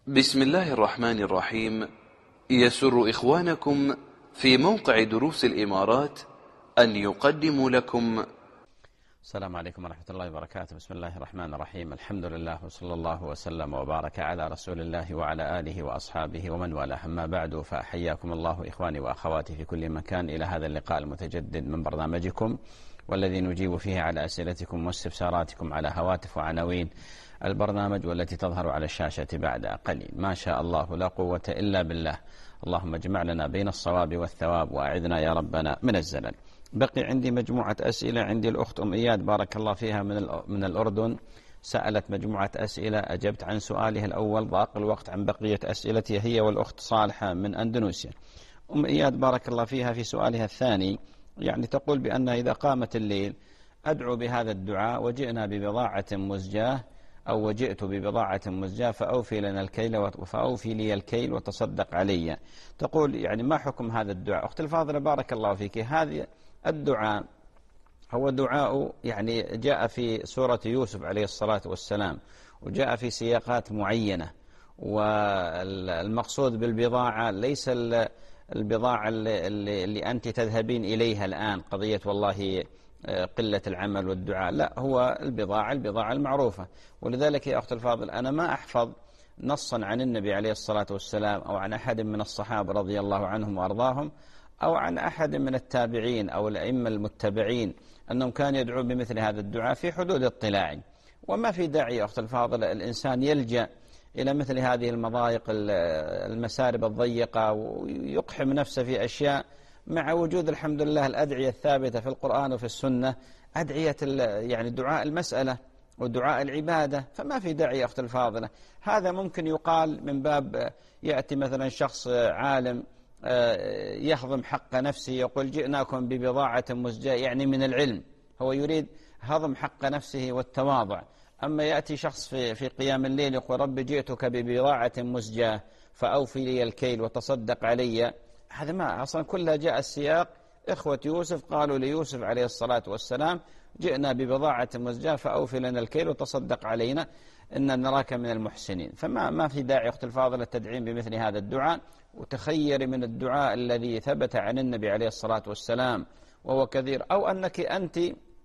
بسم الله الرحمن الرحيم. يسر إخوانكم في موقع دروس الإمارات أن يقدموا لكم. السلام عليكم ورحمة الله وبركاته. بسم الله الرحمن الرحيم. الحمد لله وصلى الله وسلم وبارك على رسول الله وعلى آله وأصحابه ومن والاه. أما بعد، فأحياكم الله إخواني وأخواتي في كل مكان إلى هذا اللقاء المتجدد من برنامجكم، والذي نجيب فيه على أسئلتكم واستفساراتكم على هواتف وعناوين البرنامج والتي تظهر على الشاشة بعد قليل. ما شاء الله لا قوة إلا بالله. اللهم اجمع لنا بين الصواب والثواب وأعذنا يا ربنا من الزلل. بقي عندي مجموعة أسئلة. عندي الأخت أم إياد بارك الله فيها من الأردن، سألت مجموعة أسئلة، أجبت عن سؤالها الأول، ضاق الوقت عن بقية أسئلتها هي والأخت صالحة من أندونيسيا. أم إياد بارك الله فيها في سؤالها الثاني تقول بأن إذا قامت الليل أدعو بهذا الدعاء: وجئنا ببضاعة مزجاة، أو وجئت ببضاعة مزجاة فأوفي لنا الكيل فأوفي لي الكيل وتصدق علي. تقول ما حكم هذا الدعاء؟ أختي الفاضلة بارك الله فيك، هذا الدعاء هو دعاء جاء في سورة يوسف عليه الصلاة والسلام، وجاء في سياقات معينة، والمقصود بالبضاعة ليس البضاعة اللي أنت تذهبين إليها الآن، قضية والله قلة العمل والدعاء، لا، هو البضاعة المعروفة. ولذلك يا أخت الفاضل أنا ما أحفظ نصا عن النبي عليه الصلاة والسلام أو عن أحد من الصحابة رضي الله عنهم وأرضاهم أو عن أحد من التابعين أو الأئمة المتبعين أنهم كانوا يدعون بمثل هذا الدعاء في حدود اطلاعي. وما في داعي يا أخت الفاضل الإنسان يلجأ إلى مثل هذه المضايق المسارب الضيقة ويقحم نفسه في أشياء، مع وجود الحمد لله الأدعية الثابتة في القرآن وفي السنة، أدعية دعاء المسألة ودعاء العبادة. فما في داعي يا أخت الفاضلة. هذا ممكن يقال من باب يأتي مثلا شخص عالم يهضم حق نفسه، يقول جئناكم ببضاعة مزجاة، من العلم، هو يريد هضم حق نفسه والتواضع. أما يأتي شخص في قيام الليل يقول رب جئتك ببضاعة مزجاة فأوفي لي الكيل وتصدق علي، هذا ما أصلا كلها جاء السياق. إخوة يوسف قالوا ليوسف عليه الصلاة والسلام جئنا ببضاعة مزجاة فأوفي لنا الكيل وتصدق علينا إن نراك من المحسنين. فما في داعي أخت الفاضلة التدعيم بمثل هذا الدعاء، وتخير من الدعاء الذي ثبت عن النبي عليه الصلاة والسلام وهو كثير، أو أنك أنت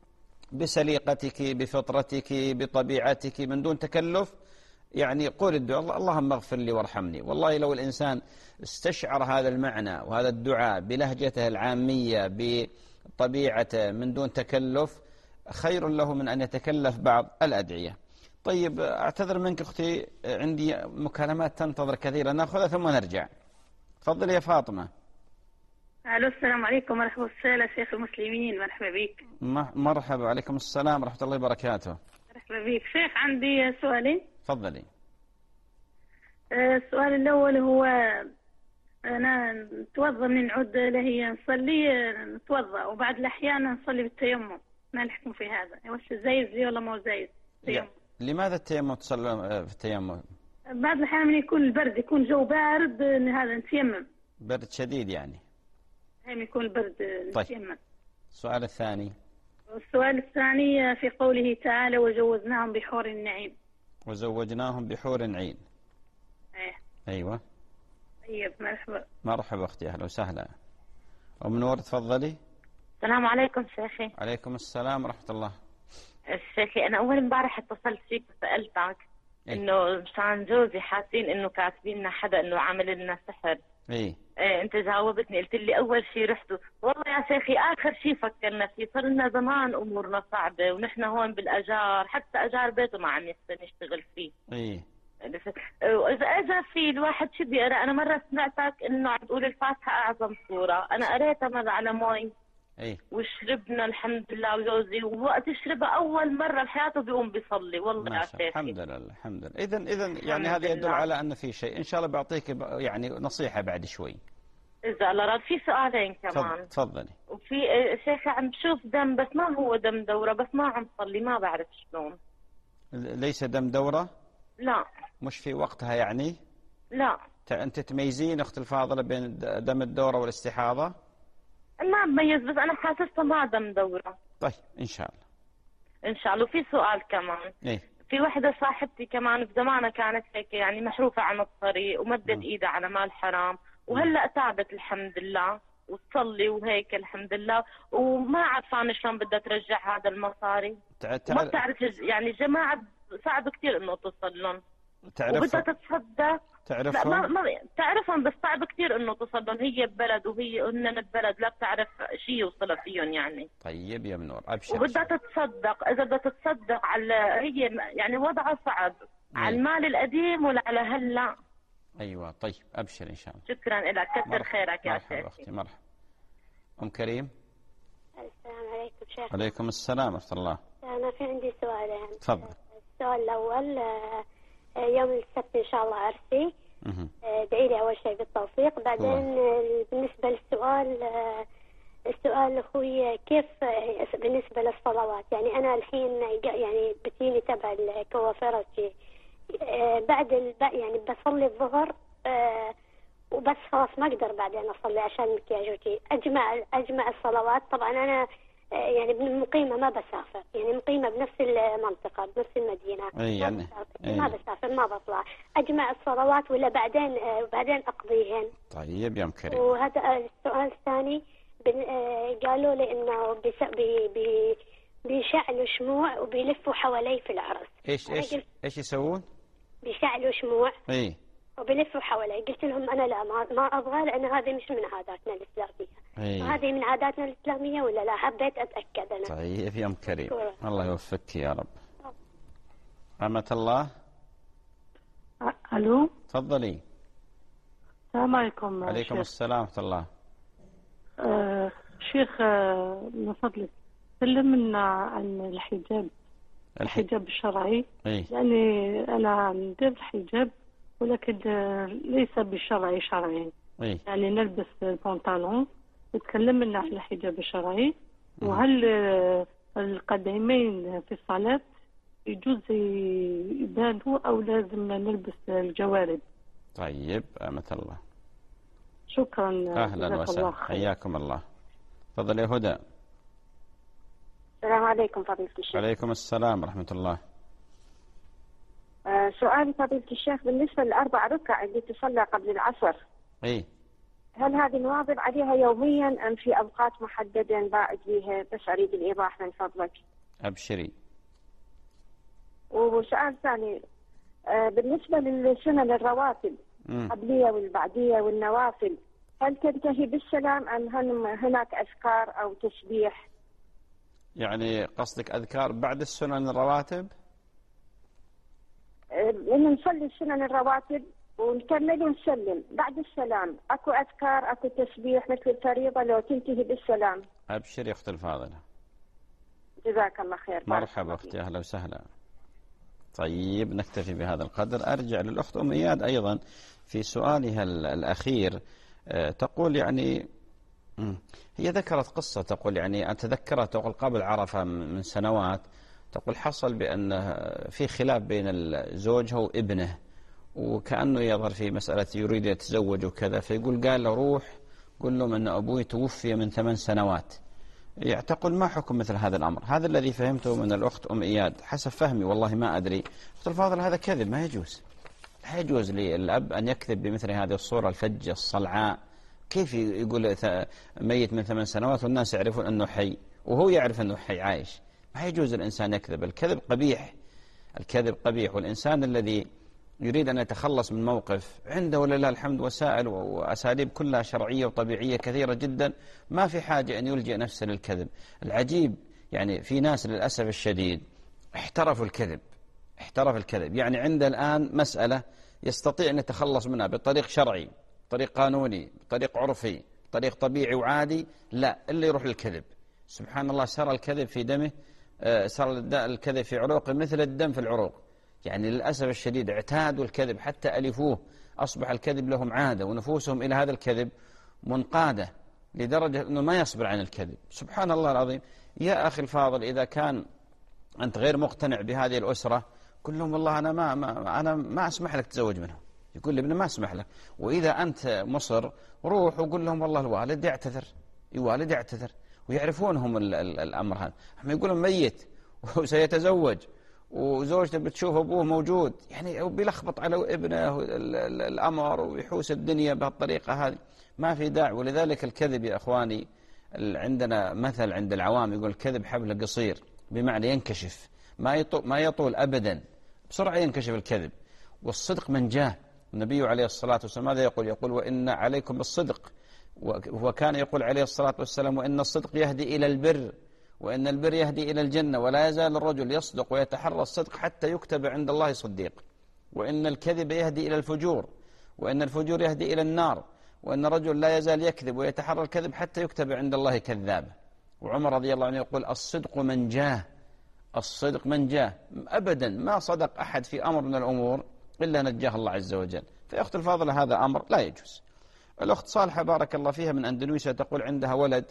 بسليقتك بفطرتك بطبيعتك من دون تكلف قول الدعاء اللهم اغفر لي وارحمني. والله لو الإنسان استشعر هذا المعنى وهذا الدعاء بلهجته العامية بطبيعته من دون تكلف خير له من أن يتكلف بعض الأدعية. طيب أعتذر منك أختي، عندي مكالمات تنتظر كثيرا، نأخذها ثم نرجع. تفضل يا فاطمة. الو، السلام عليكم ورحمة الله، شيخ المسلمين، مرحبا بك. مرحبا، عليكم السلام ورحمة الله وبركاته. مرحبا بك شيخ، عندي سؤالين. تفضلي. السؤال الأول هو أنا نتوضأ من نعود لهي نصلي، نتوضأ وبعد الأحيان نصلي بالتيمم، ما الحكم في هذا؟ وش جايز لي ولا ما هو جايز التيمم؟ لماذا التيمم تصلي في التيمم؟ بعد الأحيان من يكون البرد، يكون جو بارد، هذا نتيمم. برد شديد هم يكون البرد نتيمم. طيب. السؤال الثاني. السؤال الثاني في قوله تعالى وجوزناهم بحور النعيم. وزوجناهم بحور عين. أيوة. طيب، مرحبا. مرحبا أختي، أهلا وسهلا. أم نور تفضلي. السلام عليكم شيخي. عليكم السلام ورحمة الله. شيخي أنا أول امبارح اتصلت فيك وسألتك إنه مشان جوزي حاسين إنه كاتبين لنا حدا إنه عامل لنا سحر. أنت جاوبتني قلت لي أول شيء رحتوا. والله يا شيخي آخر شيء فكرنا فيه، صار لنا زمان أمورنا صعبة ونحن هون بالأجار، حتى أجار بيته ما عم يقدر نشتغل فيه. وإذا أجا في الواحد شو بيقرأ؟ أنا مرة سمعتك إنه عم تقول الفاتحة أعظم سورة، أنا قريتها مرة على مي وشربنا الحمد لله، وجوزي ووقت يشربها أول مرة بحياته بيقوم بيصلي. والله يا شيخي الحمد لله الحمد لله. إذن هذا يدل على أن في شيء. إن شاء الله بعطيك نصيحة بعد شوي إذا الله راد. في سؤالين كمان. تفضلي. وفي شيخ عم بشوف دم، بس ما هو دم دورة، بس ما عم صلي، ما بعرف شلون. ليس دم دورة؟ لا. مش في وقتها لا. أنت تميزين أخت الفاضلة بين دم الدورة والاستحاضة؟ ما بميز، بس أنا حاسسها ما دم دورة. طيب إن شاء الله. إن شاء الله. في سؤال كمان. في وحدة صاحبتي كمان بزمانها كانت هيك يعني محروفة عن الطريق ومدت ايدها على مال حرام، وهلا تعبت الحمد لله وتصلي وهيك الحمد لله، وما عرفان شلون بدها ترجع هذا المصاري. ما بتعرف يعني جماعة صعب كثير انه توصل لهم. وبدها تتصدق. تعرفهم؟ لا ما تعرفهم، بس صعب كثير انه توصل لهم. هي ببلد وهي هن ببلد، لا بتعرف شيء يوصل فيهم يعني. طيب يا منور ابشر. وبدها تتصدق، اذا بدها تتصدق على هي يعني وضعها صعب على المال القديم ولا على هلا. ايوه طيب ابشر ان شاء الله. شكرا لك، كثر خيرك يا شيخ. مرحبا اختي مرحبا. ام كريم. السلام عليكم شيخ. وعليكم السلام ورحمه الله. انا في عندي سؤالين. تفضل. السؤال الاول، يوم السبت ان شاء الله عرسي، ادعي لي اول شيء بالتوفيق. بعدين بالنسبه للسؤال، السؤال اخوي كيف بالنسبه للصلوات؟ يعني انا الحين يعني بتيني تبع الكوافيرتي بعد يعني بصلي الظهر وبس خلاص ما اقدر بعدين اصلي عشان مكياجوتي. اجمع الصلوات. طبعا انا يعني مقيمه ما بسافر، يعني مقيمه بنفس المنطقه بنفس المدينه. يعني ما بسافر ما بطلع. اجمع الصلوات ولا بعدين اقضيهن؟ طيب يا ام كريم. وهذا السؤال الثاني، قالوا لي انه بيشعلوا شموع وبيلفوا حوالي في العرس. ايش يسوون؟ بيشعلوا شموع اي وبيلفوا حوالي. قلت لهم انا لا ما ابغى، لان هذه مش من عاداتنا الاسلاميه. هذه من عاداتنا الاسلاميه ولا لا؟ حبيت اتاكد انا. طيب يا ام كريم الله يوفقك يا رب. رحمة الله. الو تفضلي. السلام عليكم. عليكم السلام ورحمة الله. شيخ من فضلك كلمنا عن الحجاب الشرعي. لأني أنا ندير الحجاب ولكن ليس بالشرعي شرعي. يعني نلبس البنطلون. تكلم لنا عن الحجاب الشرعي، وهل القدمين في الصلاة يجوز يبانوا أو لازم نلبس الجوارب؟ طيب أمة الله. شكرا. أهلا وسهلا حياكم الله. تفضل يا هدى. السلام عليكم فضيلة الشيخ. عليكم السلام ورحمة الله. سؤالي فضيلة الشيخ بالنسبة للأربع ركع اللي تصلى قبل العصر، هل هذه نواظب عليها يوميا أم في أوقات محددة نباعد فيها؟ بس أريد الإيضاح من فضلك. أبشري. وسؤال ثاني، بالنسبة للسنن الرواتب قبلية والبعدية والنوافل، هل تنتهي بالسلام أم هناك أذكار أو تسبيح؟ يعني قصدك أذكار بعد السنن الرواتب؟ لأن نصلي السنن الرواتب ونكمل ونسلم بعد السلام، أكو أذكار أكو تسبيح مثل الفريضة لو تنتهي بالسلام؟ أبشر يا أختي الفاضلة. جزاك الله خير. مرحبا أختي أهلا وسهلا. طيب نكتفي بهذا القدر. أرجع للأخت أم إياد أيضا في سؤالها الأخير. تقول يعني هي ذكرت قصة، تقول يعني أتذكرت تقول قبل عرفة من سنوات، تقول حصل بأن في خلاف بين زوجها وابنه، وكأنه يظهر في مسألة يريد يتزوج وكذا، فيقول قال له روح قل لهم أن أبوي توفي من 8 سنوات. تقول ما حكم مثل هذا الأمر؟ هذا الذي فهمته من الأخت أم إياد حسب فهمي، والله ما أدري. أخت الفاضل هذا كذب، ما يجوز. لا يجوز للأب أن يكذب بمثل هذه الصورة الفجة الصلعاء. كيف يقول ميت من 8 سنوات والناس يعرفون أنه حي وهو يعرف أنه حي عايش؟ ما يجوز الإنسان يكذب. الكذب قبيح، الكذب قبيح. والإنسان الذي يريد أن يتخلص من موقف عنده ولله الحمد وسائل وأساليب كلها شرعية وطبيعية كثيرة جدا، ما في حاجة أن يلجئ نفسه للكذب. العجيب يعني في ناس للأسف الشديد احترفوا الكذب، احترف الكذب. يعني عنده الآن مسألة يستطيع أن يتخلص منها بطريق شرعي، طريق قانوني، طريق عرفي، طريق طبيعي وعادي، لا إلا يروح للكذب. سبحان الله، سرى الكذب في دمه، سرى الكذب في عروقه مثل الدم في العروق. يعني للأسف الشديد اعتادوا الكذب حتى ألفوه، أصبح الكذب لهم عادة ونفوسهم إلى هذا الكذب منقادة لدرجة أنه ما يصبر عن الكذب. سبحان الله العظيم. يا أخي الفاضل، إذا كان أنت غير مقتنع بهذه الأسرة قل لهم والله أنا ما أسمح لك تتزوج منهم. يقول لابنه ما أسمح لك. وإذا أنت مصر روح وقل لهم والله الوالد يعتذر، الوالد يعتذر، ويعرفون هم الأمر هذا. هم يقولون ميت وسيتزوج وزوجته بتشوف أبوه موجود، يعني بيلخبط على ابنه الأمر ويحوس الدنيا بهالطريقة هذه، ما في داعي. ولذلك الكذب يا أخواني، عندنا مثل عند العوام يقول الكذب حبل قصير، بمعنى ينكشف، ما يطول أبدا، بسرعة ينكشف الكذب. والصدق منجاه. النبي عليه الصلاة والسلام ماذا يقول وإن عليكم بالصدق، وكان يقول عليه الصلاة والسلام وإن الصدق يهدي إلى البر، وإن البر يهدي إلى الجنة، ولا يزال الرجل يصدق ويتحرى الصدق حتى يكتب عند الله صديق، وإن الكذب يهدي إلى الفجور، وإن الفجور يهدي إلى النار، وإن الرجل لا يزال يكذب ويتحرى الكذب حتى يكتب عند الله كذابا. وعمر رضي الله عنه يقول الصدق منجاه، الصدق منجاه، أبدا ما صدق أحد في أمر من الأمور إلا نجاه الله عز وجل. فيا أخت الفاضلة هذا أمر لا يجوز. الأخت صالحة بارك الله فيها من أندونيسيا تقول عندها ولد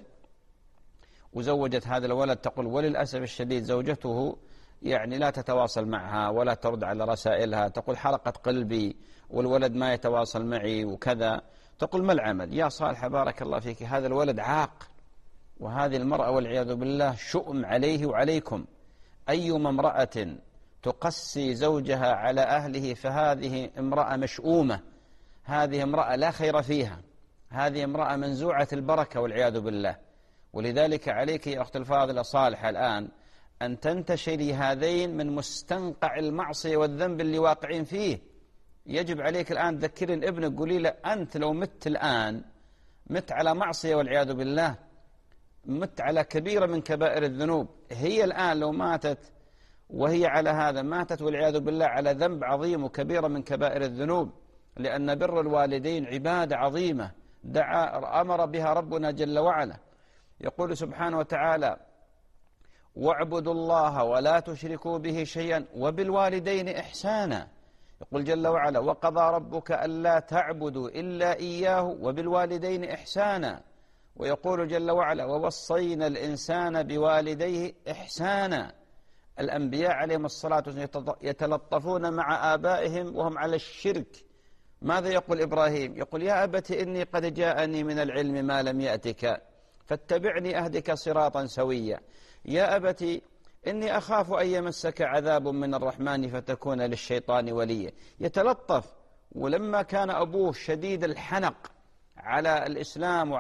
وزوجت هذا الولد، تقول وللأسف الشديد زوجته يعني لا تتواصل معها ولا ترد على رسائلها، تقول حرقت قلبي والولد ما يتواصل معي وكذا. تقول ما العمل؟ يا صالحة بارك الله فيك، هذا الولد عاق، وهذه المرأة والعياذ بالله شؤم عليه وعليكم. أيما امرأة تقسي زوجها على أهله فهذه امرأة مشؤومة، هذه امرأة لا خير فيها، هذه امرأة منزوعة البركة والعياذ بالله. ولذلك عليك يا أخت الفاضلة صالحة الآن أن تنتشري هذين من مستنقع المعصية والذنب اللي واقعين فيه. يجب عليك الآن تذكرين ابنك، قولي له أنت لو مت الآن مت على معصية والعياذ بالله، مت على كبيرة من كبائر الذنوب. هي الآن لو ماتت وهي على هذا ماتت والعياذ بالله على ذنب عظيم وكبيرة من كبائر الذنوب، لأن بر الوالدين عبادة عظيمة أمر بها ربنا جل وعلا. يقول سبحانه وتعالى واعبدوا الله ولا تشركوا به شيئا وبالوالدين إحسانا. يقول جل وعلا وقضى ربك ألا تعبدوا إلا إياه وبالوالدين إحسانا. ويقول جل وعلا ووصينا الإنسان بوالديه إحسانا. الأنبياء عليهم الصلاة والسلام يتلطفون مع آبائهم وهم على الشرك. ماذا يقول إبراهيم؟ يقول يا أبت إني قد جاءني من العلم ما لم يأتك فاتبعني أهدك صراطا سويا. يا أبت إني أخاف أن يمسك عذاب من الرحمن فتكون للشيطان وليا. يتلطف. ولما كان أبوه شديد الحنق على الإسلام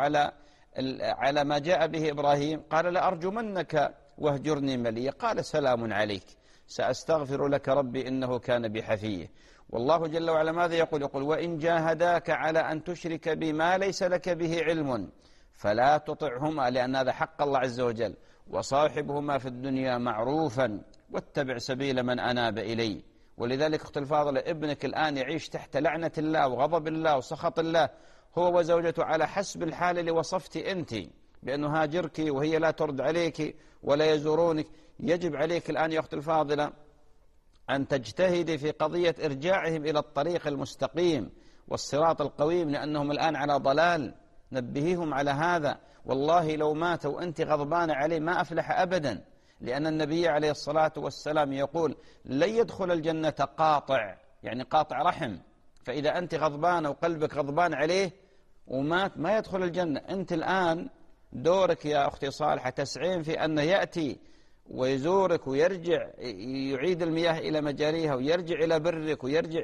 على ما جاء به إبراهيم قال لأرجمنك واهجرني مليا. قال سلام عليك سأستغفر لك ربي إنه كان بي حفيا. والله جل وعلا ماذا يقول؟ يقول وإن جاهداك على أن تشرك بما ليس لك به علم فلا تطعهما، لأن هذا حق الله عز وجل، وصاحبهما في الدنيا معروفا واتبع سبيل من أناب إلي. ولذلك أخت الفاضلة ابنك الآن يعيش تحت لعنة الله وغضب الله وسخط الله، هو وزوجته على حسب الحال اللي وصفت أنت، بأنه هاجرك وهي لا ترد عليك ولا يزورونك. يجب عليك الآن يا أخت الفاضلة أن تجتهدي في قضية إرجاعهم إلى الطريق المستقيم والصراط القويم، لأنهم الآن على ضلال. نبهيهم على هذا. والله لو مات وأنت غضبان عليه ما أفلح أبدا، لأن النبي عليه الصلاة والسلام يقول لن يدخل الجنة قاطع، يعني قاطع رحم. فإذا أنت غضبان وقلبك غضبان عليه ومات ما يدخل الجنة. أنت الآن دورك يا أختي صالحة تسعين في أنه يأتي ويزورك ويرجع يعيد المياه إلى مجاريها ويرجع إلى برك ويرجع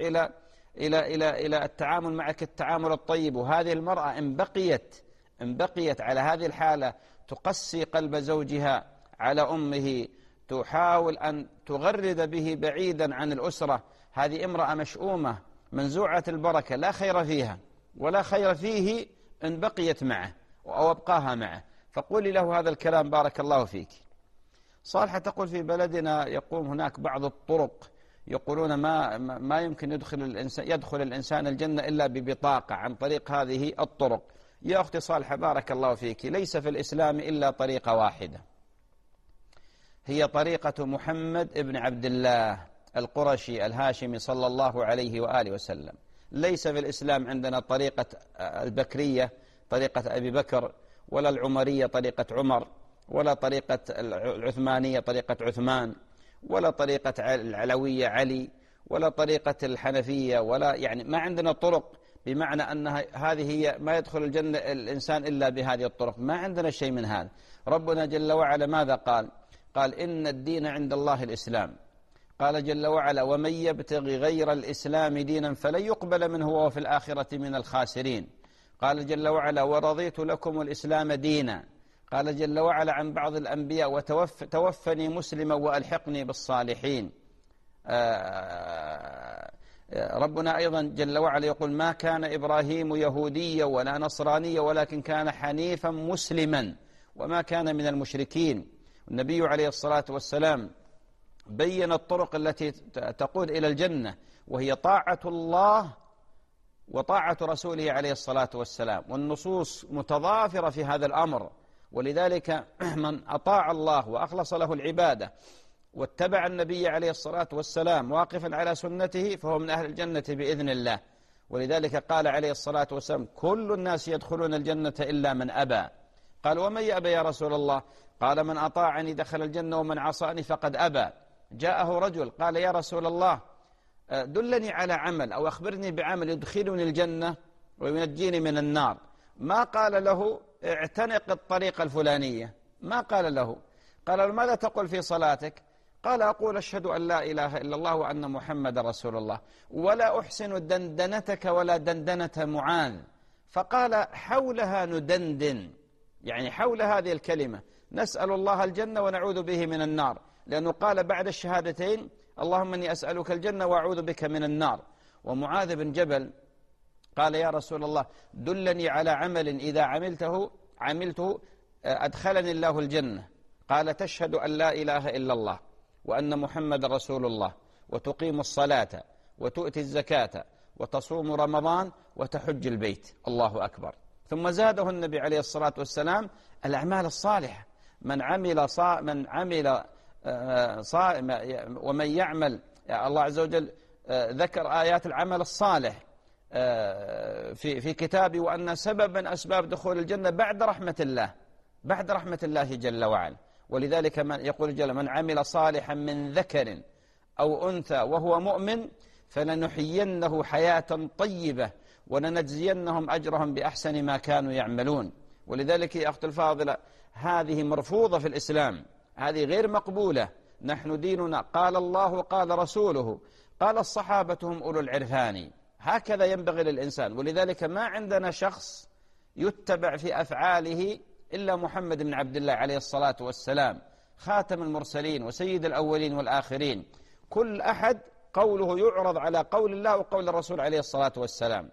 إلى التعامل معك التعامل الطيب. وهذه المرأة إن بقيت على هذه الحالة تقسي قلب زوجها على أمه، تحاول أن تغرد به بعيدا عن الأسرة، هذه امرأة مشؤومة منزوعة البركة لا خير فيها ولا خير فيه إن بقيت معه أو أبقاها معه. فقولي له هذا الكلام بارك الله فيك. صالحة تقول في بلدنا يقوم هناك بعض الطرق يقولون ما يمكن يدخل الإنسان الجنة إلا ببطاقة عن طريق هذه الطرق. يا أختي صالحة بارك الله فيك، ليس في الإسلام إلا طريقة واحدة، هي طريقة محمد ابن عبد الله القرشي الهاشمي صلى الله عليه وآله وسلم. ليس في الإسلام عندنا طريقة البكرية طريقة أبي بكر، ولا العمرية طريقة عمر، ولا طريقة العثمانية طريقة عثمان، ولا طريقة العلوية علي، ولا طريقة الحنفية، ولا يعني ما عندنا طرق بمعنى أن هذه هي ما يدخل الجنة الإنسان إلا بهذه الطرق. ما عندنا شيء من هذا. ربنا جل وعلا ماذا قال؟ قال إن الدين عند الله الإسلام. قال جل وعلا: ومن يبتغي غير الإسلام دينا فلن يقبل منه وهو في الآخرة من الخاسرين. قال جل وعلا: ورضيت لكم الإسلام دينا. قال جل وعلا عن بعض الأنبياء: وتوفني مسلما وألحقني بالصالحين. ربنا أيضا جل وعلا يقول: ما كان إبراهيم يهوديا ولا نصرانيا ولكن كان حنيفا مسلما وما كان من المشركين. النبي عليه الصلاة والسلام بين الطرق التي تقود إلى الجنة، وهي طاعة الله وطاعة رسوله عليه الصلاة والسلام، والنصوص متضافرة في هذا الأمر. ولذلك من أطاع الله وأخلص له العبادة واتبع النبي عليه الصلاة والسلام واقفا على سنته فهو من أهل الجنة بإذن الله. ولذلك قال عليه الصلاة والسلام: كل الناس يدخلون الجنة إلا من أبى. قال: ومن يأبى يا رسول الله؟ قال: من أطاعني دخل الجنة ومن عصاني فقد أبى. جاءه رجل قال: يا رسول الله، دلني على عمل أو أخبرني بعمل يدخلني الجنة وينجيني من النار. ما قال له: اعتنق الطريقة الفلانية. ما قال له. قال له: ماذا تقول في صلاتك؟ قال: أقول أشهد أن لا إله إلا الله وأن محمد رسول الله، ولا أحسن دندنتك ولا دندنة معاذ. فقال: حولها ندندن، يعني حول هذه الكلمة نسأل الله الجنة ونعوذ به من النار، لأنه قال بعد الشهادتين: اللهم إني أسألك الجنة وأعوذ بك من النار. ومعاذ بن جبل قال: يا رسول الله، دلني على عمل إذا عملته أدخلني الله الجنة. قال: تشهد أن لا إله إلا الله وأن محمد رسول الله، وتقيم الصلاة، وتؤتي الزكاة، وتصوم رمضان، وتحج البيت. الله أكبر. ثم زاده النبي عليه الصلاة والسلام الأعمال الصالحة. ومن يعمل، الله عز وجل ذكر آيات العمل الصالح في كتابه، وأن سبب من أسباب دخول الجنة بعد رحمة الله جل وعلا. ولذلك يقول جل: من عمل صالحا من ذكر أو أنثى وهو مؤمن فلنحيينه حياة طيبة ولنجزينهم أجرهم بأحسن ما كانوا يعملون. ولذلك يا أخت الفاضلة، هذه مرفوضة في الإسلام، هذه غير مقبولة. نحن ديننا قال الله قال رسوله قال الصحابة هم أولو العرفان. هكذا ينبغي للإنسان. ولذلك ما عندنا شخص يتبع في أفعاله إلا محمد بن عبد الله عليه الصلاة والسلام، خاتم المرسلين وسيد الأولين والآخرين. كل أحد قوله يعرض على قول الله وقول الرسول عليه الصلاة والسلام،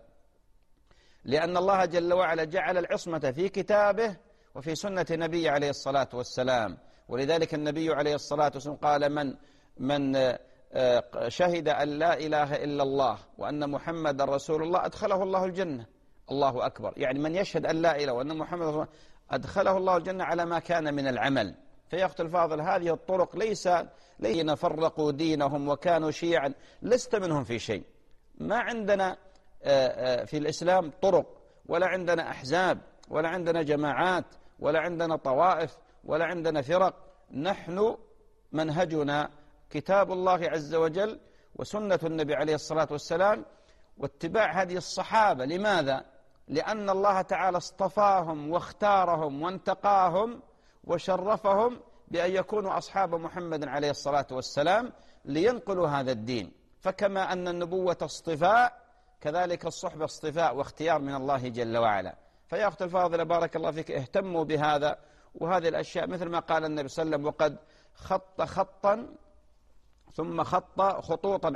لأن الله جل وعلا جعل العصمة في كتابه وفي سنة نبي عليه الصلاة والسلام. ولذلك النبي عليه الصلاة والسلام قال: من شهد أن لا إله إلا الله وأن محمد رسول الله أدخله الله الجنة. الله أكبر. يعني من يشهد أن لا إله وأن محمد رسول الله أدخله الله الجنة على ما كان من العمل. فيا أخت الفاضل، هذه الطرق ليس الذين فرقوا دينهم وكانوا شيعا، لست منهم في شيء. ما عندنا في الإسلام طرق، ولا عندنا أحزاب، ولا عندنا جماعات، ولا عندنا طوائف، ولا عندنا فرق. نحن منهجنا كتاب الله عز وجل وسنة النبي عليه الصلاة والسلام واتباع هذه الصحابة. لماذا؟ لأن الله تعالى اصطفاهم واختارهم وانتقاهم وشرفهم بأن يكونوا أصحاب محمد عليه الصلاة والسلام لينقلوا هذا الدين. فكما أن النبوة اصطفاء، كذلك الصحبة اصطفاء واختيار من الله جل وعلا. فيا أخت الفاضلة بارك الله فيك، اهتموا بهذا وهذه الأشياء، مثل ما قال النبي صلى الله عليه وسلم: وقد خط خطا ثم خط خطوطا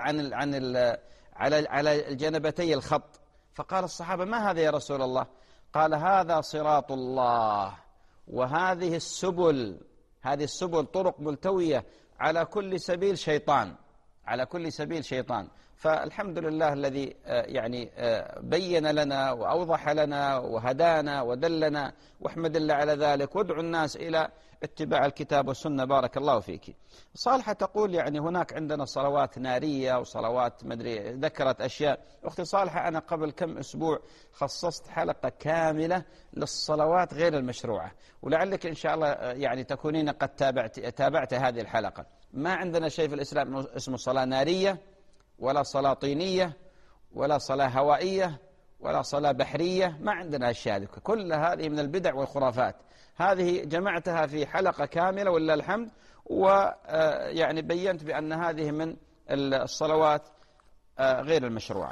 على الجنبتي الخط. فقال الصحابة: ما هذا يا رسول الله؟ قال: هذا صراط الله، وهذه السبل، هذه السبل طرق ملتوية على كل سبيل شيطان، على كل سبيل شيطان. فالحمد لله الذي يعني بين لنا وأوضح لنا وهدانا ودلنا، واحمد الله على ذلك، وادعو الناس إلى اتباع الكتاب والسنة. بارك الله فيك. صالحة تقول يعني هناك عندنا صلوات نارية وصلوات مدري، ذكرت أشياء. أختي صالحة، أنا قبل كم أسبوع خصصت حلقة كاملة للصلوات غير المشروعة، ولعلك إن شاء الله يعني تكونين قد تابعت هذه الحلقة. ما عندنا شيء في الإسلام اسمه صلاة نارية، ولا صلاة طينية، ولا صلاة هوائية، ولا صلاة بحرية. ما عندنا أشياء، كل هذه من البدع والخرافات. هذه جمعتها في حلقة كاملة ولله الحمد، ويعني بينت بأن هذه من الصلوات غير المشروعة.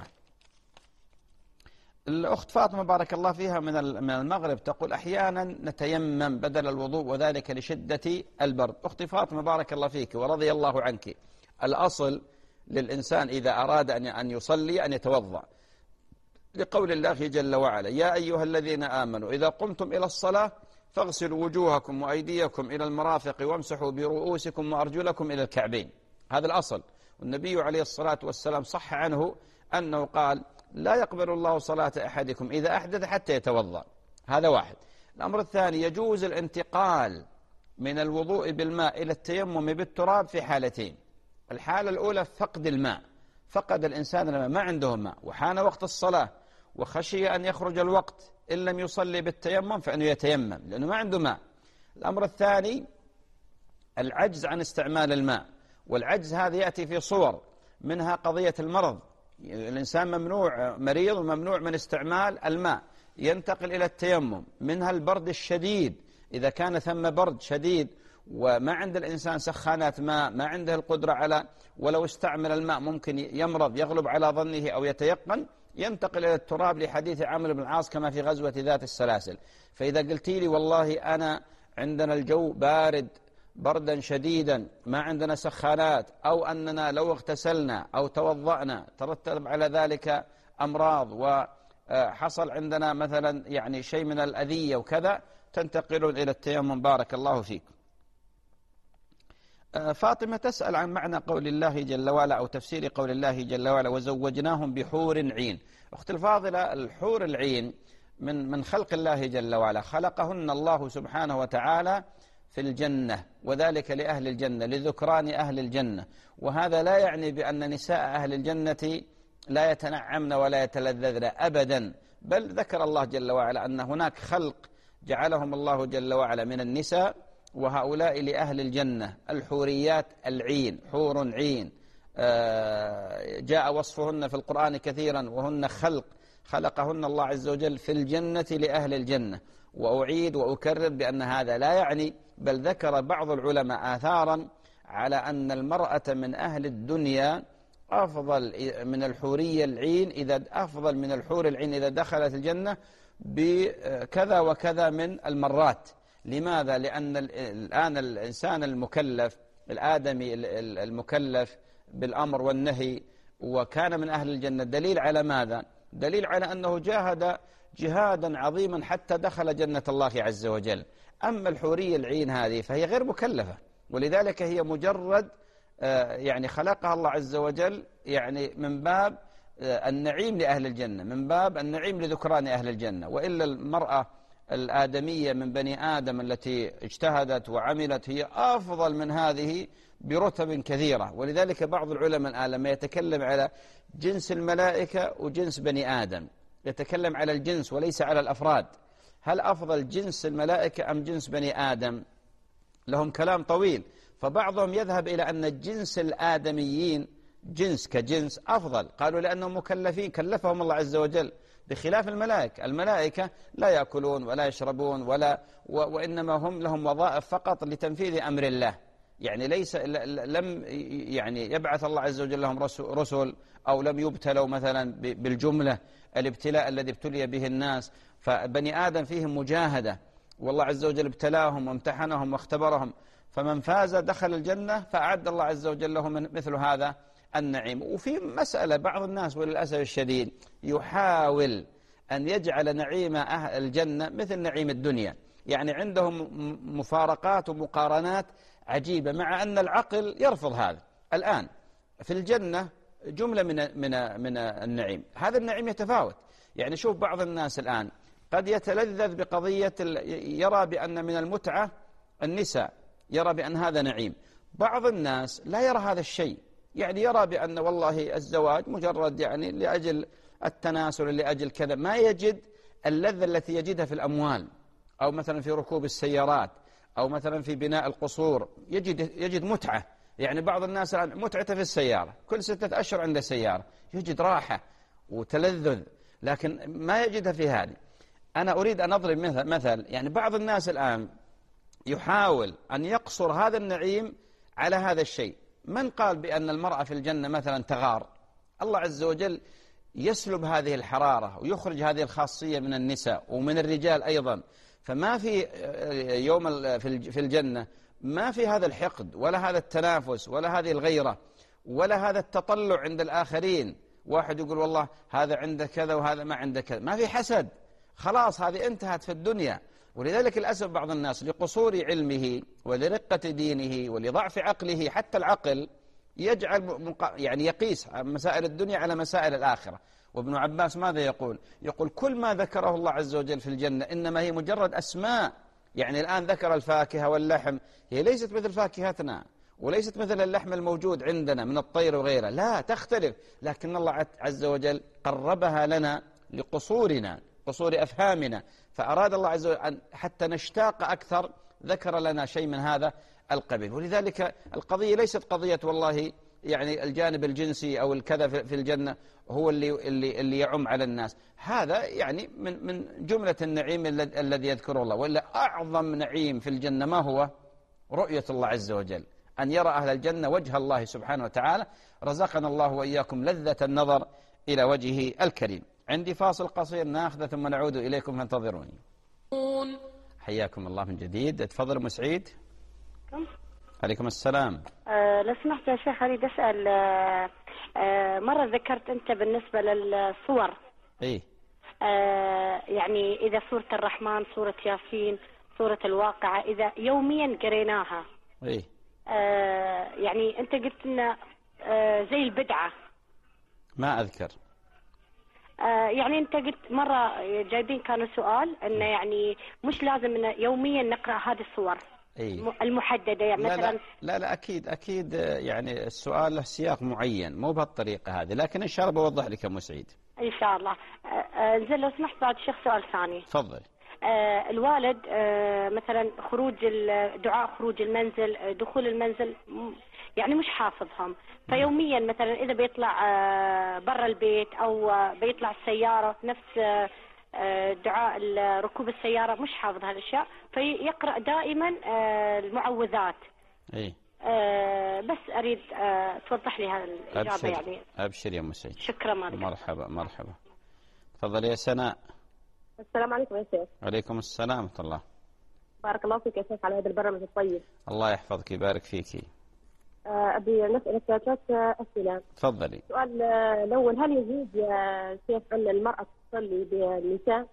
الأخت فاطمة بارك الله فيها من المغرب تقول أحيانا نتيمم بدل الوضوء وذلك لشدة البرد. أختي فاطمة بارك الله فيك ورضي الله عنك، الأصل للإنسان إذا أراد أن يصلي أن يتوضأ، لقول الله جل وعلا: يا أيها الذين آمنوا إذا قمتم إلى الصلاة فاغسلوا وجوهكم وأيديكم إلى المرافق وامسحوا برؤوسكم وأرجلكم إلى الكعبين. هذا الأصل. والنبي عليه الصلاة والسلام صح عنه أنه قال: لا يقبل الله صلاة أحدكم إذا أحدث حتى يتوضأ. هذا واحد. الأمر الثاني: يجوز الانتقال من الوضوء بالماء إلى التيمم بالتراب في حالتين. الحالة الأولى فقد الماء، فقد الإنسان الماء، ما عنده ماء وحان وقت الصلاة وخشي أن يخرج الوقت إن لم يصلي بالتيمم فإنه يتيمم لأنه ما عنده ماء. الأمر الثاني العجز عن استعمال الماء، والعجز هذا يأتي في صور، منها قضية المرض، الإنسان ممنوع مريض وممنوع من استعمال الماء ينتقل إلى التيمم، منها البرد الشديد، إذا كان ثم برد شديد وما عند الإنسان سخانات ماء، ما عنده القدرة على ولو استعمل الماء ممكن يمرض يغلب على ظنه أو يتيقن، ينتقل إلى التراب لحديث عمرو بن العاص كما في غزوة ذات السلاسل. فإذا قلت لي والله أنا عندنا الجو بارد بردا شديدا ما عندنا سخانات، أو أننا لو اغتسلنا أو توضأنا ترتب على ذلك أمراض وحصل عندنا مثلا يعني شيء من الأذية وكذا، تنتقلون إلى التيمم. بارك الله فيكم. فاطمة تسأل عن معنى قول الله جل وعلا أو تفسير قول الله جل وعلا: وزوجناهم بحور عين. أخت الفاضلة، الحور العين من خلق الله جل وعلا، خلقهن الله سبحانه وتعالى في الجنة، وذلك لأهل الجنة، لذكران أهل الجنة. وهذا لا يعني بأن نساء أهل الجنة لا يتنعمن ولا يتلذذن أبدا، بل ذكر الله جل وعلا أن هناك خلق جعلهم الله جل وعلا من النساء، وهؤلاء لأهل الجنة الحوريات العين، حور عين، جاء وصفهن في القرآن كثيرا، وهن خلقهن الله عز وجل في الجنة لأهل الجنة. وأعيد وأكرر بأن هذا لا يعني، بل ذكر بعض العلماء آثارا على أن المرأة من أهل الدنيا أفضل من الحورية العين، أفضل من الحور العين إذا دخلت الجنة بكذا وكذا من المرات. لماذا؟ لأن الآن الإنسان المكلف الآدمي المكلف بالأمر والنهي وكان من أهل الجنة، دليل على ماذا؟ دليل على أنه جاهد جهادا عظيما حتى دخل جنة الله عز وجل. أما الحورية العين هذه فهي غير مكلفة، ولذلك هي مجرد يعني خلقها الله عز وجل يعني من باب النعيم لأهل الجنة، من باب النعيم لذكران أهل الجنة. وإلا المرأة الآدمية من بني آدم التي اجتهدت وعملت هي أفضل من هذه برتب كثيرة. ولذلك بعض العلماء لما يتكلم على جنس الملائكة وجنس بني آدم يتكلم على الجنس وليس على الأفراد. هل أفضل جنس الملائكة أم جنس بني آدم؟ لهم كلام طويل. فبعضهم يذهب إلى أن الجنس الآدميين جنس كجنس أفضل، قالوا لأنهم مكلفين، كلفهم الله عز وجل، بخلاف الملائكة. الملائكة لا يأكلون ولا يشربون وإنما هم لهم وظائف فقط لتنفيذ أمر الله، يعني لم يعني يبعث الله عز وجل لهم رسل أو لم يبتلوا مثلا بالجملة الابتلاء الذي ابتلي به الناس. فبني آدم فيهم مجاهدة، والله عز وجل ابتلاهم وامتحنهم واختبرهم، فمن فاز دخل الجنة، فأعد الله عز وجل لهم مثل هذا النعيم. وفي مسألة بعض الناس وللأسف الشديد يحاول أن يجعل نعيم أهل الجنة مثل نعيم الدنيا، يعني عندهم مفارقات ومقارنات عجيبة، مع أن العقل يرفض هذا. الآن في الجنة جملة من النعيم، هذا النعيم يتفاوت. يعني شوف بعض الناس الآن قد يتلذذ بقضية يرى بأن من المتعة النساء، يرى بأن هذا نعيم. بعض الناس لا يرى هذا الشيء، يعني يرى بأن والله الزواج مجرد يعني لأجل التناسل، لأجل كذا، ما يجد اللذة التي يجدها في الأموال، أو مثلا في ركوب السيارات، أو مثلا في بناء القصور، يجد متعة. يعني بعض الناس الآن متعته في السيارة، كل 6 أشهر عنده سيارة، يجد راحة وتلذذ، لكن ما يجدها في هذه. أنا أريد أن أضرب مثل، يعني بعض الناس الآن يحاول أن يقصر هذا النعيم على هذا الشيء. من قال بأن المرأة في الجنة مثلا تغار؟ الله عز وجل يسلب هذه الحرارة ويخرج هذه الخاصية من النساء ومن الرجال أيضا. فما في يوم في الجنة ما في هذا الحقد ولا هذا التنافس ولا هذه الغيرة ولا هذا التطلع عند الآخرين. واحد يقول والله هذا عنده كذا وهذا ما عنده كذا. ما في حسد، خلاص هذه انتهت في الدنيا. ولذلك للأسف بعض الناس لقصور علمه ولرقة دينه ولضعف عقله، حتى العقل يجعل يعني يقيس مسائل الدنيا على مسائل الآخرة. وابن عباس ماذا يقول؟ يقول كل ما ذكره الله عز وجل في الجنة إنما هي مجرد أسماء. يعني الآن ذكر الفاكهة واللحم، هي ليست مثل فاكهتنا وليست مثل اللحم الموجود عندنا من الطير وغيره، لا تختلف، لكن الله عز وجل قربها لنا لقصورنا، قصور أفهامنا، فأراد الله عز وجل حتى نشتاق أكثر ذكر لنا شيء من هذا القبيل. ولذلك القضية ليست قضية والله يعني الجانب الجنسي أو الكذا في الجنة هو اللي يعم على الناس. هذا يعني من جملة النعيم الذي يذكره الله. ولا أعظم نعيم في الجنة ما هو؟ رؤية الله عز وجل، أن يرى أهل الجنة وجه الله سبحانه وتعالى. رزقنا الله وإياكم لذة النظر إلى وجهه الكريم. عندي فاصل قصير ناخذه ثم نعود إليكم، فانتظروني. حياكم الله من جديد. تفضل أم سعيد. عليكم السلام. لو سمحت يا شيخ أريد أسأل، مرة ذكرت أنت بالنسبة للصور إيه؟ يعني إذا سورة الرحمن، سورة ياسين، سورة الواقعة إذا يوميا قريناها، إيه؟ يعني أنت قلت لنا زي البدعة. ما أذكر. يعني أنت قلت مرة جايبين كانوا سؤال أنه يعني مش لازم أن يوميا نقرأ هذه الصور إيه؟ المحددة يعني مثلا. لا أكيد يعني السؤال له سياق معين، مو بهالطريقة هذه، لكن إن شاء الله بوضح لك يا أم سعيد إن شاء الله. زين لو سمحت بعد الشيخ سؤال ثاني. تفضل. الوالد مثلا دعاء خروج المنزل، دخول المنزل، يعني مش حافظهم، فيوميا مثلا إذا بيطلع برا البيت أو بيطلع السيارة نفس دعاء ركوب السيارة مش حافظ هالأشياء، فيقرأ دائما المعوذات. إيه؟ بس أريد توضح لي هذا الإجابة. يعني أبشر يا أم سعيد. شكرا. مرحبا. تفضل يا سناء. السلام عليكم يا شيخ. وعليكم السلام ورحمة الله. بارك الله فيك يا شيخ على هذا البرنامج الطيب. الله يحفظك ويبارك فيك. أبي نسألك ثلاث أسئلة. تفضلي. السؤال الأول، هل يجوز يا شيخ أن المرأة تصلي بالنساء؟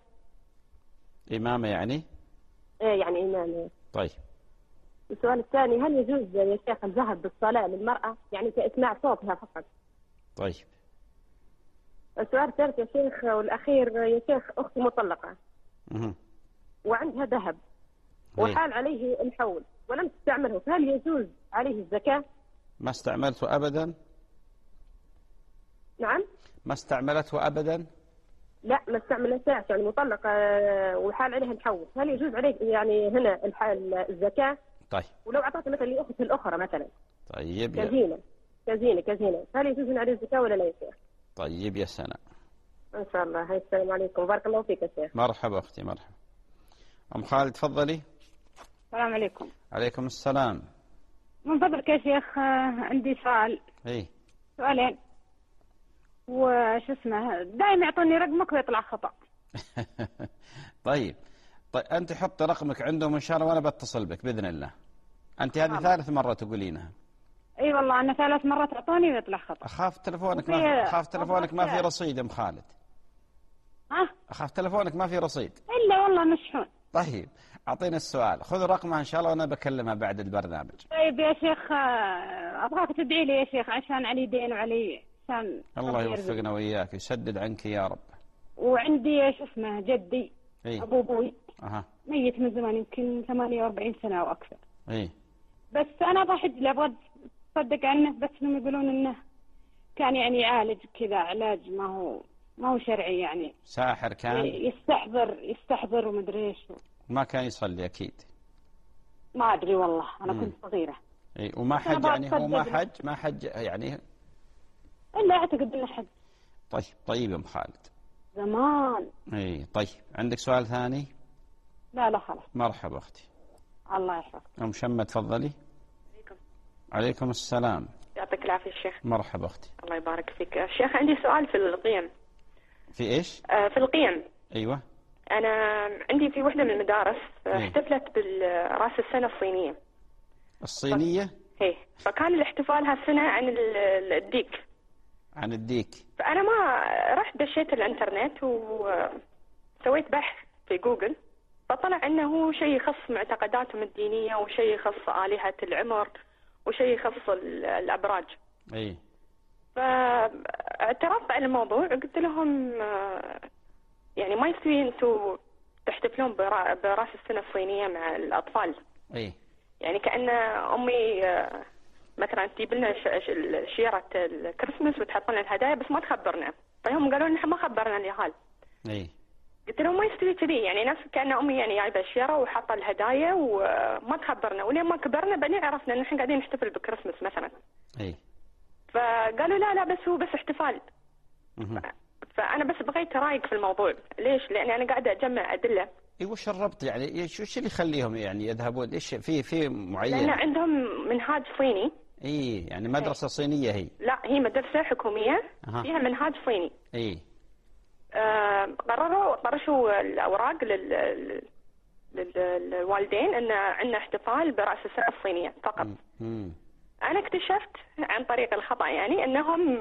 إمامة يعني؟ إيه يعني إمامة. طيب. السؤال الثاني، هل يجوز يا شيخ الذهب بالصلاة للمرأة يعني كإسماع صوتها فقط؟ طيب. السؤال الثالث يا شيخ والأخير يا شيخ، أختي مطلقة وعندها ذهب وحال عليه الحول ولم تستعمله، فهل يجوز عليه الزكاة؟ ما استعملته أبدا؟ نعم. ما استعملته أبدا؟ لا ما استعملتهاش، يعني مطلقة وحال عليها الحول، هل يجوز عليه يعني هنا الزكاة؟ طيب. ولو أعطيت مثلا لأختي الأخرى مثلا طيب كزينة هل يجوز من عليه الزكاة ولا لا يا شيخ؟ طيب يا سناء. إن شاء الله. السلام عليكم. بارك الله فيك يا شيخ. مرحبا أختي مرحبا. أم خالد تفضلي. السلام عليكم. عليكم السلام. من فضلك يا شيخ عندي سؤال. إيه؟ سؤالين. وش اسمه دائما يعطوني رقمك ويطلع خطأ. طيب أنت حط رقمك عندهم إن شاء الله وأنا بتصل بك بإذن الله. أنت هذه ثالث مرة تقولينها. اي والله انا 3 مرات اعطوني ويطلع خطأ. اخاف تلفونك ما في رصيد ام خالد. اخاف تلفونك ما في رصيد. الا والله مشحون. طيب اعطينا السؤال، خذ رقمها ان شاء الله وانا بكلمها بعد البرنامج. طيب يا شيخ ابغاك تدعي لي يا شيخ عشان علي دين وعلي عشان الله يوفقنا وياك يسدد عنك يا رب. وعندي ايش اسمه جدي ابو ابوي ميت من زمان يمكن 48 سنة او اكثر. بس انا ابغى صدق عنه، بس هم يقولون انه كان يعني يعالج كذا علاج ما هو شرعي، يعني ساحر كان يستحضر ومدري ايش. ما كان يصلي اكيد. ما ادري والله انا كنت صغيره. اي وما حج يعني هو ما حج يعني الا اعتقد انه حج. طيب يا ام خالد زمان. اي طيب عندك سؤال ثاني؟ لا خلاص. مرحبا اختي. الله يحفظك. ام شمة تفضلي. عليكم السلام. يعطيك العافية الشيخ. مرحبا أختي. الله يبارك فيك. الشيخ عندي سؤال في القيم. في إيش؟ في القيم. أيوة. أنا عندي في وحدة من المدارس احتفلت بالرأس السنة الصينية. الصينية؟ إيه. فكان الاحتفال هالسنة عن الديك. عن الديك. فأنا ما رحت دشيت الإنترنت وسويت بحث في جوجل، فطلع أنه شيء يخص معتقداتهم الدينية وشيء يخص آلهة العمر وشيء يخص الأبراج. أي. فاعترضت على الموضوع، قلت لهم يعني ما يصير أنتوا تحتفلون برأس السنة الصينية مع الأطفال. أي. يعني كأن أمي مثلا تجيب لنا شيرة الكريسماس وتحط لنا الهدايا بس ما تخبرنا، فهم قالوا نحن ما خبرنا اليهال. أي. قلت لهم ما يصير كذي، يعني نفس كأن أمي يعني جايبة الشيرة وحاطة الهدايا وما تخبرنا، ولين ما كبرنا بعدين عرفنا إن نحن قاعدين نحتفل بالكريسماس مثلا. أي. فقالوا لا بس هو بس احتفال. فأنا بس بغيت رأيك في الموضوع. ليش؟ لأني أنا قاعدة أجمع أدلة. وش الربط يعني؟ وش اللي يخليهم يعني يذهبون؟ ايش في معين؟ لأن عندهم منهاج صيني. اي يعني مدرسة صينية هي؟ لا هي مدرسة حكومية فيها منهاج صيني. اي. قرروا طرشوا الأوراق للوالدين أن عندنا احتفال برأس السنة الصينية فقط. أنا اكتشفت عن طريق الخطأ يعني أنهم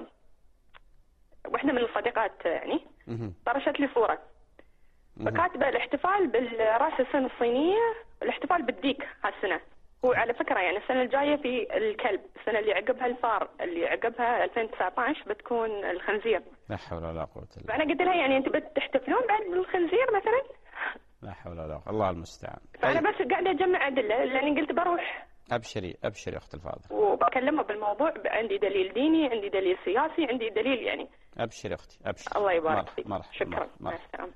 واحدة من الصديقات يعني طرشت لي صورة فكاتبة الاحتفال بالرأس السنة الصينية، الاحتفال بالديك هالسنة. هو على فكرة يعني السنة الجاية في الكلب، السنة اللي عقبها الفار، اللي عقبها 2019 بتكون الخنزير. لا حول ولا قوة إلا بالله. فأنا قلت لها يعني أنت بتحتفلون بعد بالخنزير مثلا؟ لا حول ولا قوة، الله المستعان. فأنا بس قاعدة أجمع أدلة لأني قلت بروح. أبشري أخت الفاضل. وبكلمه بالموضوع، عندي دليل ديني، عندي دليل سياسي، عندي دليل يعني. أبشري أختي أبشري. الله يبارك فيك. شكرا. مع السلامة.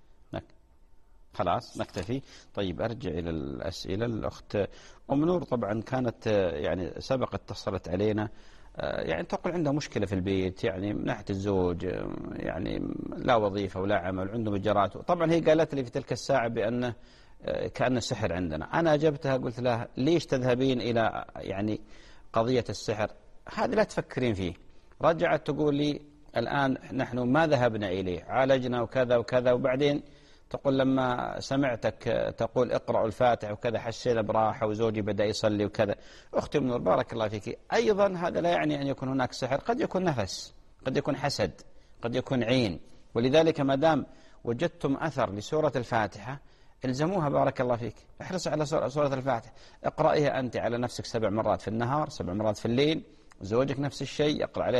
خلاص نكتفي. طيب أرجع إلى الأسئلة. الأخت أم نور طبعا كانت يعني سبق اتصلت علينا، يعني تقول عندها مشكلة في البيت، يعني من ناحية الزوج يعني لا وظيفة ولا عمل، عنده مجرات. طبعا هي قالت لي في تلك الساعة بأنه كأن السحر عندنا. أنا أجبتها قلت لها ليش تذهبين إلى يعني قضية السحر؟ هذا لا تفكرين فيه. رجعت تقول لي الآن نحن ما ذهبنا إليه، عالجنا وكذا وكذا، وبعدين تقول لما سمعتك تقول اقرأوا الفاتحة وكذا حسينا براحة وزوجي بدأ يصلي وكذا. أختي من نور بارك الله فيك، أيضا هذا لا يعني أن يكون هناك سحر، قد يكون نفس، قد يكون حسد، قد يكون عين. ولذلك ما دام وجدتم أثر لسورة الفاتحة الزموها بارك الله فيك، احرص على سورة الفاتحة، اقرأيها أنت على نفسك 7 مرات في النهار، 7 مرات في الليل، زوجك نفس الشيء يقرأ عليه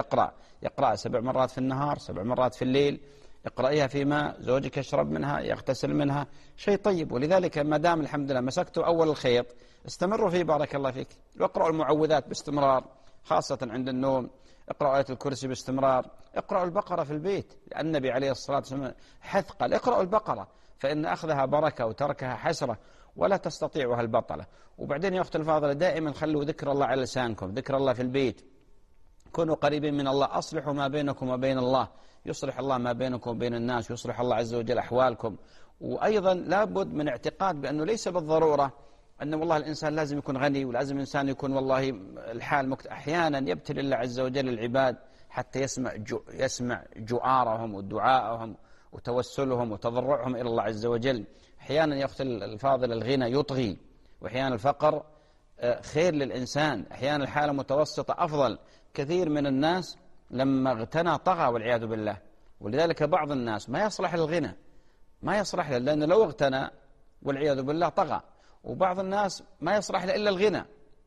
يقرأ 7 مرات في النهار، 7 مرات في الليل، اقرأيها فيما زوجك يشرب منها، يغتسل منها، شيء طيب. ولذلك ما دام الحمد لله مسكتوا أول الخيط استمروا فيه بارك الله فيك. واقرأوا المعوذات باستمرار خاصة عند النوم، اقرأوا آية الكرسي باستمرار، اقرأوا البقرة في البيت، النبي عليه الصلاة والسلام حث قال اقرأوا البقرة فإن أخذها بركة وتركها حسرة ولا تستطيعها البطلة. وبعدين يا أخت الفاضلة دائما خلوا ذكر الله على لسانكم، ذكر الله في البيت، كونوا قريبين من الله، أصلحوا ما بينكم وبين الله، يصلح الله ما بينكم وبين الناس، يصلح الله عز وجل أحوالكم. وأيضا لابد من اعتقاد بأنه ليس بالضرورة أن والله الإنسان لازم يكون غني ولازم الإنسان يكون والله الحال أحيانا يبتلي الله عز وجل العباد حتى يسمع جؤارهم ودعائهم وتوسلهم وتضرعهم إلى الله عز وجل. أحيانا يا أختي الفاضل الغنى يطغي، وأحيانا الفقر خير للإنسان، أحيانا الحالة متوسطة أفضل. كثير من الناس لما اغتنى طغى والعياذ بالله. ولذلك بعض الناس ما يصلح للغنى، ما يصلح له، لأنه لو اغتنى والعياذ بالله طغى. وبعض الناس ما يصلح له إلا الغنى،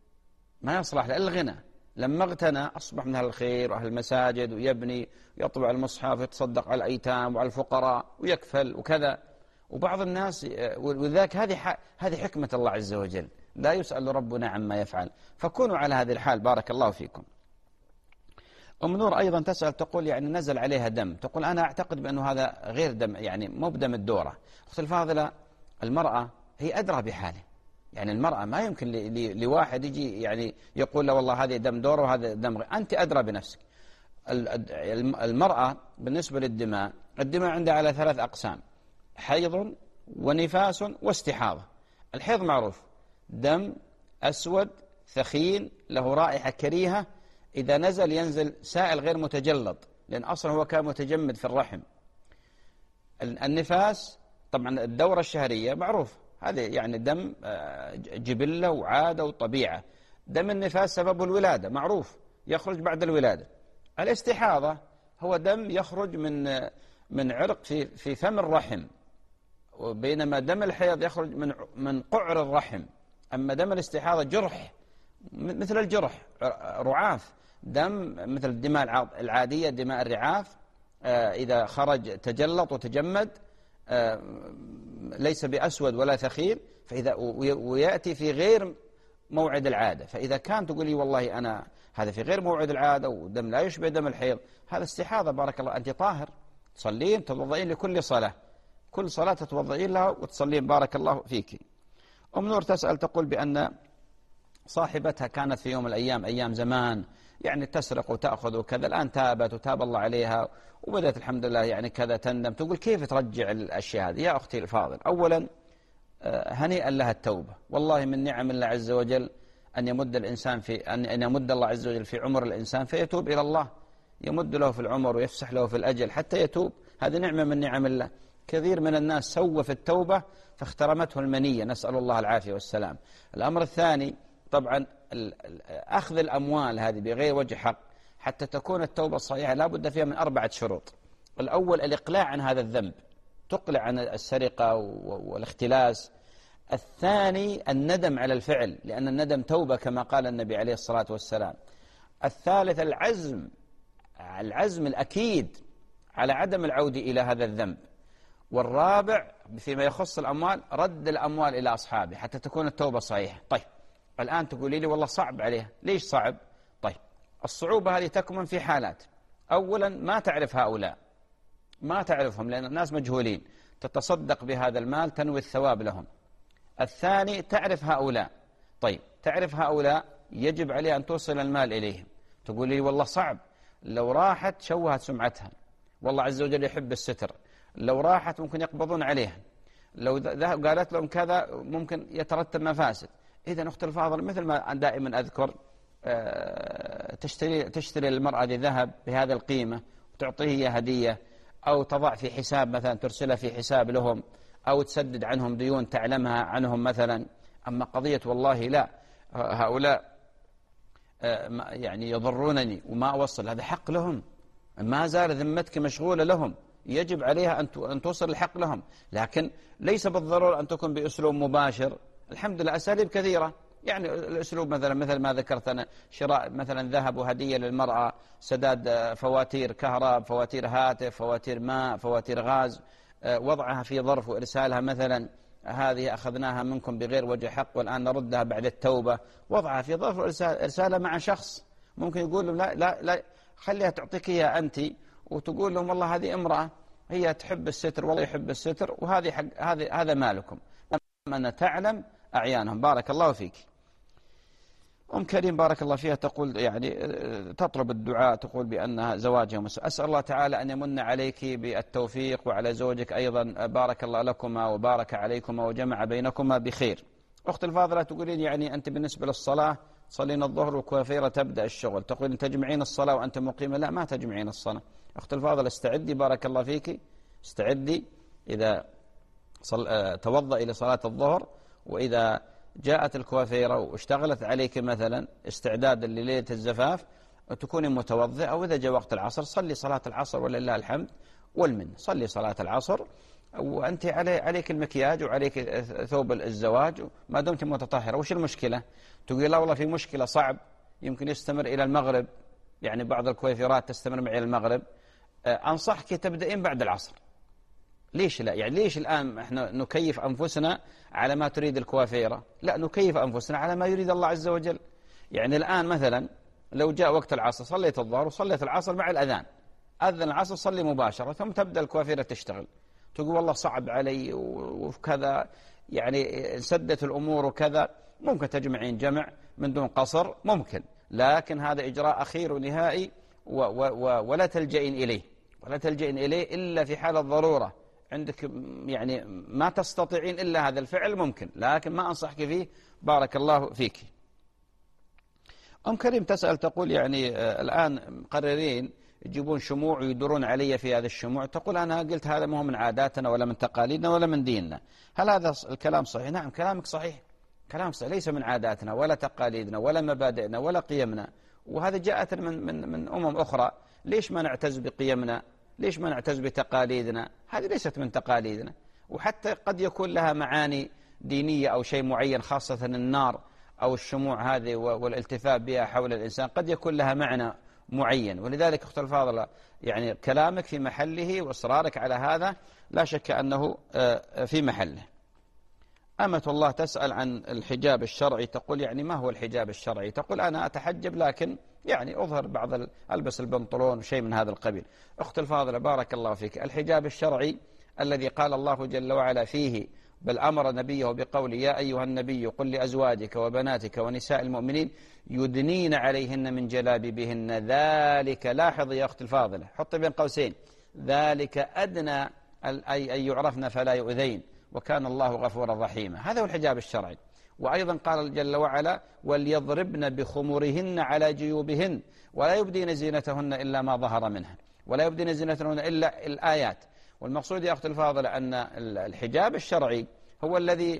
ما يصلح له إلا الغنى، لما اغتنى أصبح من أهل الخير وأهل المساجد ويبني ويطبع المصحف ويتصدق على الأيتام وعلى الفقراء ويكفل وكذا. وبعض الناس وذاك هذه حكمة الله عز وجل، لا يسأل ربنا عما يفعل. فكونوا على هذه الحال بارك الله فيكم. أم نور أيضا تسأل تقول يعني نزل عليها دم، تقول أنا أعتقد بأنه هذا غير دم، يعني مو بدم الدورة. أخت الفاضلة المرأة هي أدرى بحاله، يعني المرأة ما يمكن لواحد يجي يعني يقول له والله هذه دم دورة وهذا دم غير. أنت أدرى بنفسك. المرأة بالنسبة للدماء، الدماء عندها على 3 أقسام: حيض ونفاس واستحاضة. الحيض معروف، دم أسود ثخين له رائحة كريهة، إذا نزل ينزل سائل غير متجلط، لأن أصلا هو كان متجمد في الرحم. النفاس طبعا الدورة الشهرية معروف، هذا يعني دم جبلة وعادة وطبيعة. دم النفاس سببه الولادة معروف، يخرج بعد الولادة. الاستحاضة هو دم يخرج من عرق في فم الرحم، وبينما دم الحيض يخرج من قعر الرحم. أما دم الاستحاضة جرح، مثل الجرح، رعاف، دم مثل الدماء العادية، دماء الرعاف، إذا خرج تجلط وتجمد، ليس بأسود ولا ثخين، ويأتي في غير موعد العادة. فإذا كان تقولي والله أنا هذا في غير موعد العادة ودم لا يشبه دم الحيض، هذا استحاضة. بارك الله، أنت طاهر، تصلين تتوضئين لكل صلاة، كل صلاة تتوضئين لها وتصلين. بارك الله فيك. أم نور تسأل تقول بأن صاحبتها كانت في يوم من الأيام، أيام زمان، يعني تسرق وتأخذ وكذا، الآن تابت وتاب الله عليها وبدأت الحمد لله يعني كذا تندم. تقول كيف ترجع الأشياء هذه؟ يا أختي الفاضل، أولا هنيئا لها التوبة، والله من نعم الله عز وجل أن يمد الإنسان أن يمد الله عز وجل في عمر الإنسان فيتوب إلى الله، يمد له في العمر ويفسح له في الأجل حتى يتوب، هذه نعمة من نعم الله. كثير من الناس سوى في التوبة فاخترمته المنية، نسأل الله العافية والسلام. الأمر الثاني طبعا أخذ الأموال هذه بغير وجه حق حتى تكون التوبة صحيحة لا بد فيها من 4 شروط. الأول الإقلاع عن هذا الذنب، تقلع عن السرقة والاختلاس. الثاني الندم على الفعل، لأن الندم توبة كما قال النبي عليه الصلاة والسلام. الثالث العزم الأكيد على عدم العودة إلى هذا الذنب. والرابع فيما يخص الأموال رد الأموال إلى أصحابه حتى تكون التوبة صحيحة. طيب الآن تقولي لي والله صعب عليها، ليش صعب؟ طيب الصعوبة هذه تكمن في حالات. أولا ما تعرف هؤلاء، ما تعرفهم لأن الناس مجهولين، تتصدق بهذا المال تنوي الثواب لهم. الثاني تعرف هؤلاء، طيب تعرف هؤلاء يجب عليه أن توصل المال إليهم. تقول لي والله صعب، لو راحت شوهت سمعتها، والله عز وجل يحب الستر، لو راحت ممكن يقبضون عليها، لو قالت لهم كذا ممكن يترتب مفاسد. إذا أخت الفاضل مثل ما دائما أذكر، تشتري المرأة ذهب بهذا القيمة وتعطيه هي هدية، أو تضع في حساب مثلا ترسلها في حساب لهم، أو تسدد عنهم ديون تعلمها عنهم مثلا. أما قضية والله لا هؤلاء يعني يضرونني وما أوصل، هذا حق لهم، ما زال ذمتك مشغولة لهم، يجب عليها أن توصل الحق لهم، لكن ليس بالضرورة أن تكون بأسلوب مباشر. الحمد لله أساليب كثيرة، يعني الأسلوب مثل ما ذكرت أنا، شراء مثلا ذهب وهدية للمرأة، سداد فواتير كهرباء، فواتير هاتف، فواتير ماء، فواتير غاز، وضعها في ظرف وإرسالها مثلا، هذه أخذناها منكم بغير وجه حق والآن نردها بعد التوبة، وضعها في ظرف وإرسالها مع شخص ممكن يقول لهم لا خليها تعطيك إياها أنت، وتقول لهم والله هذه امرأة هي تحب الستر والله يحب الستر، وهذه حق هذا مالكم، أما أن تعلم أعيانهم. بارك الله فيك. أم كريم بارك الله فيها تقول يعني تطلب الدعاء، تقول بأنها زواجها أسأل الله تعالى أن يمن عليك بالتوفيق وعلى زوجك أيضا، بارك الله لكما وبارك عليكما وجمع بينكما بخير. أخت الفاضلة تقولين يعني أنت بالنسبة للصلاة تصلين الظهر وكوافيرة تبدأ الشغل، تقول تجمعين الصلاة وأنت مقيمة؟ لا، ما تجمعين الصلاة. أخت الفاضلة استعدي بارك الله فيك، استعدي إذا توضأ إلى صلاة الظهر، وإذا جاءت الكوافيرة واشتغلت عليك مثلا استعدادا لليلة الزفاف تكوني متوضئة، أو إذا جاء وقت العصر صلي صلاة العصر ولله الحمد والمن، صلي صلاة العصر وأنت عليك المكياج وعليك ثوب الزواج ما دمت متطهرة. وش المشكلة؟ تقول لا والله في مشكلة، صعب يمكن يستمر إلى المغرب، يعني بعض الكوافيرات تستمر معي إلى المغرب. أنصحك تبدأين بعد العصر. ليش لا؟ يعني ليش الآن احنا نكيف أنفسنا على ما تريد الكوافيرة؟ لا، نكيف أنفسنا على ما يريد الله عز وجل. يعني الآن مثلا لو جاء وقت العصر صليت الظهر وصليت العصر مع الأذان، أذن العصر صلي مباشرة ثم تبدأ الكوافيرة تشتغل. تقول والله صعب علي وكذا، يعني سدت الأمور وكذا، ممكن تجمعين جمع من دون قصر ممكن، لكن هذا إجراء أخير ونهائي ولا تلجئين إليه، ولا تلجئين إليه إلا في حال الضرورة، عندك يعني ما تستطيعين إلا هذا الفعل ممكن، لكن ما أنصحك فيه. بارك الله فيك. أم كريم تسأل تقول يعني الآن مقررين يجيبون شموع ويدورون علي في هذا الشموع، تقول أنا قلت هذا ما هو من عاداتنا ولا من تقاليدنا ولا من ديننا. هل هذا الكلام صحيح؟ نعم كلامك صحيح، كلام صحيح، ليس من عاداتنا ولا تقاليدنا ولا مبادئنا ولا قيمنا، وهذا جاءت من أمم أخرى. ليش ما نعتز بقيمنا؟ ليش ما نعتز بتقاليدنا؟ هذه ليست من تقاليدنا، وحتى قد يكون لها معاني دينية أو شيء معين، خاصة النار أو الشموع هذه والالتفاف بها حول الإنسان قد يكون لها معنى معين. ولذلك أخت الفاضلة يعني كلامك في محله وإصرارك على هذا لا شك أنه في محله. أمة الله تسأل عن الحجاب الشرعي، تقول يعني ما هو الحجاب الشرعي؟ تقول أنا أتحجب لكن يعني أظهر ألبس البنطلون وشيء من هذا القبيل. أخت الفاضلة بارك الله فيك، الحجاب الشرعي الذي قال الله جل وعلا فيه بل أمر نبيه بقول يا أيها النبي قل لأزواجك وبناتك ونساء المؤمنين يدنين عليهن من جلابيبهن ذلك، لاحظ يا أخت الفاضلة حط بين قوسين، ذلك أدنى أن يعرفن فلا يؤذين وكان الله غفورا رحيما. هذا هو الحجاب الشرعي. وأيضا قال جل وعلا وليضربن بخمرهن على جيوبهن ولا يبدين زينتهن إلا ما ظهر منها ولا يبدين زينتهن إلا الآيات. والمقصود يا أخت الفاضلة أن الحجاب الشرعي هو الذي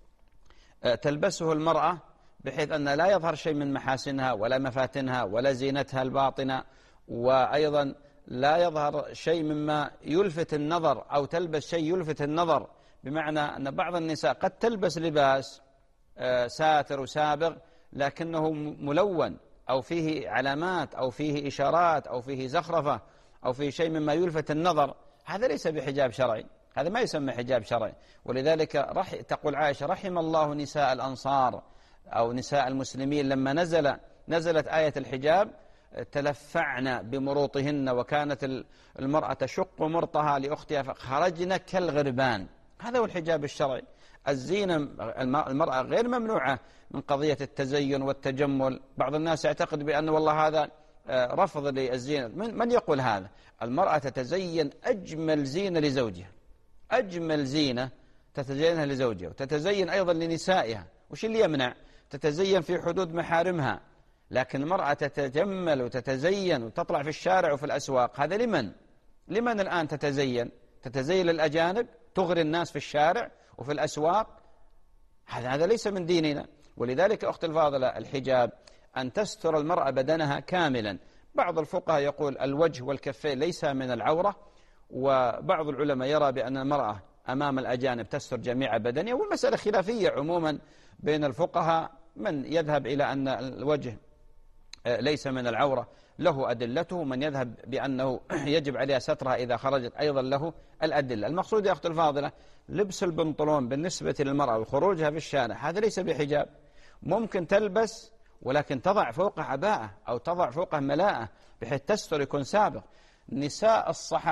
تلبسه المرأة بحيث أن لا يظهر شيء من محاسنها ولا مفاتنها ولا زينتها الباطنة، وأيضا لا يظهر شيء مما يلفت النظر أو تلبس شيء يلفت النظر، بمعنى أن بعض النساء قد تلبس لباس ساتر وسابغ لكنه ملون أو فيه علامات أو فيه إشارات أو فيه زخرفة أو فيه شيء مما يلفت النظر، هذا ليس بحجاب شرعي، هذا ما يسمى حجاب شرعي. ولذلك تقول عائشة رحم الله نساء الأنصار أو نساء المسلمين لما نزلت آية الحجاب تلفعن بمروطهن، وكانت المرأة تشق مرطها لأختها فخرجن كالغربان. هذا هو الحجاب الشرعي. الزينة المرأة غير ممنوعة من قضية التزين والتجمل. بعض الناس يعتقد بأن والله هذا رفض للزينة. من يقول هذا؟ المرأة تتزين أجمل زينة لزوجها، أجمل زينة تتزينها لزوجها وتتزين أيضا لنسائها. وش اللي يمنع؟ تتزين في حدود محارمها. لكن المرأة تتجمل وتتزين وتطلع في الشارع وفي الأسواق، هذا لمن الآن تتزين للأجانب، تغري الناس في الشارع وفي الأسواق، هذا ليس من ديننا. ولذلك أخت الفاضلة الحجاب أن تستر المرأة بدنها كاملا. بعض الفقهاء يقول الوجه والكفين ليس من العورة، وبعض العلماء يرى بأن المرأة أمام الأجانب تستر جميع بدنها، والمسألة خلافية عموما بين الفقهاء. من يذهب إلى أن الوجه ليس من العورة له أدلته، من يذهب بأنه يجب عليها سترها إذا خرجت أيضا له الأدلة. المقصود يا أخت الفاضلة لبس البنطلون بالنسبة للمرأة وخروجها في الشارع هذا ليس بحجاب. ممكن تلبس ولكن تضع فوقه عباءة أو تضع فوقه ملاءة بحيث تستر يكون سابق. نساء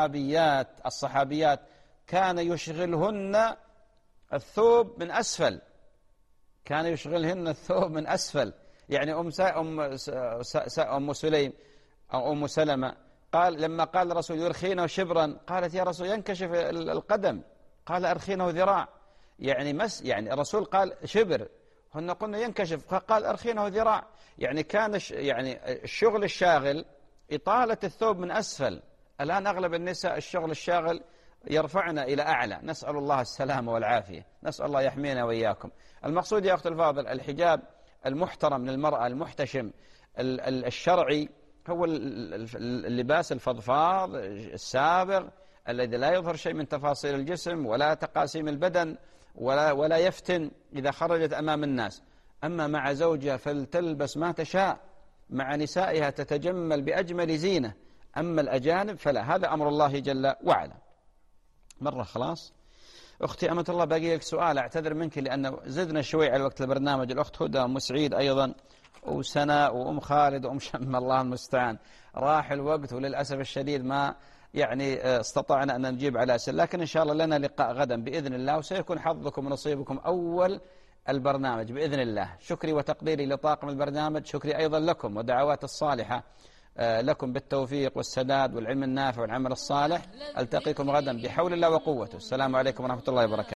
الصحابيات كان يشغلهن الثوب من أسفل، كان يشغلهن الثوب من أسفل. يعني أم سليم أو أم سلمة لما قال الرسول يرخينه شبرا قالت يا رسول ينكشف القدم، قال أرخينه ذراع. يعني الرسول قال شبر، هن قلنا ينكشف، قال أرخينه ذراع. يعني كان الشغل الشاغل إطالة الثوب من أسفل. الآن أغلب النساء الشغل الشاغل يرفعنا إلى أعلى، نسأل الله السلامة والعافية، نسأل الله يحمينا وإياكم. المقصود يا أخت الفاضل الحجاب المحترم للمرأة المحتشم الشرعي هو اللباس الفضفاض السابغ الذي لا يظهر شيء من تفاصيل الجسم ولا تقاسيم البدن ولا يفتن إذا خرجت أمام الناس. أما مع زوجها فلتلبس ما تشاء، مع نسائها تتجمل بأجمل زينة. أما الأجانب فلا، هذا أمر الله جل وعلا. مرة خلاص. أختي أمة الله باقي لك سؤال، أعتذر منك لأن زدنا شوي على وقت البرنامج. الأخت هدى وأم سعيد أيضا وسناء وأم خالد وأم شم، الله المستعان، راح الوقت وللأسف الشديد ما استطعنا أن نجيب على أسئلة، لكن إن شاء الله لنا لقاء غدا بإذن الله، وسيكون حظكم ونصيبكم أول البرنامج بإذن الله. شكري وتقديري لطاقم البرنامج، شكري أيضا لكم ودعوات الصالحة لكم بالتوفيق والسداد والعلم النافع والعمل الصالح. ألتقيكم غدا بحول الله وقوته. السلام عليكم ورحمة الله وبركاته.